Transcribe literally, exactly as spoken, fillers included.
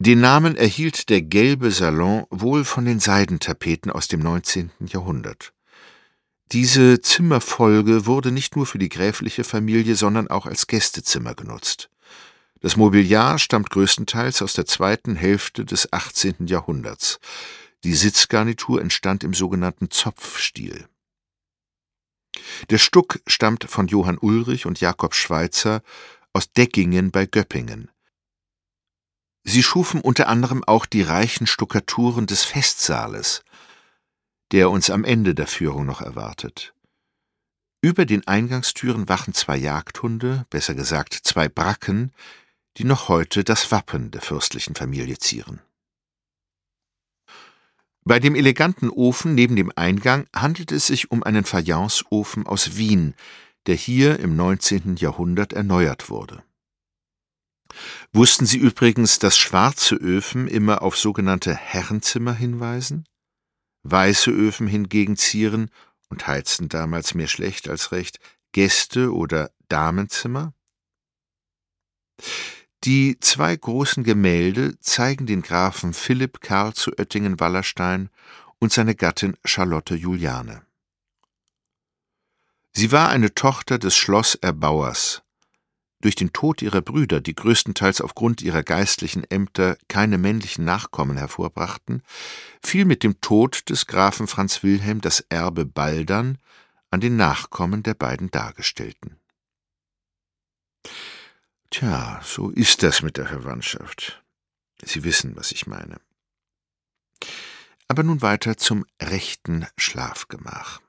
Den Namen erhielt der gelbe Salon wohl von den Seidentapeten aus dem neunzehnten Jahrhundert. Diese Zimmerfolge wurde nicht nur für die gräfliche Familie, sondern auch als Gästezimmer genutzt. Das Mobiliar stammt größtenteils aus der zweiten Hälfte des achtzehnten Jahrhunderts. Die Sitzgarnitur entstand im sogenannten Zopfstil. Der Stuck stammt von Johann Ulrich und Jakob Schweitzer aus Deckingen bei Göppingen. Sie schufen unter anderem auch die reichen Stuckaturen des Festsaales, der uns am Ende der Führung noch erwartet. Über den Eingangstüren wachen zwei Jagdhunde, besser gesagt zwei Bracken, die noch heute das Wappen der fürstlichen Familie zieren. Bei dem eleganten Ofen neben dem Eingang handelt es sich um einen Fayenceofen aus Wien, der hier im neunzehnten Jahrhundert erneuert wurde. Wussten Sie übrigens, dass schwarze Öfen immer auf sogenannte Herrenzimmer hinweisen? Weiße Öfen hingegen zieren, und heizten damals mehr schlecht als recht, Gäste- oder Damenzimmer? Die zwei großen Gemälde zeigen den Grafen Philipp Karl zu Oettingen-Wallerstein und seine Gattin Charlotte Juliane. Sie war eine Tochter des Schlosserbauers. Durch den Tod ihrer Brüder, die größtenteils aufgrund ihrer geistlichen Ämter keine männlichen Nachkommen hervorbrachten, fiel mit dem Tod des Grafen Franz Wilhelm das Erbe Baldern an den Nachkommen der beiden Dargestellten. Tja, so ist das mit der Verwandtschaft. Sie wissen, was ich meine. Aber nun weiter zum rechten Schlafgemach.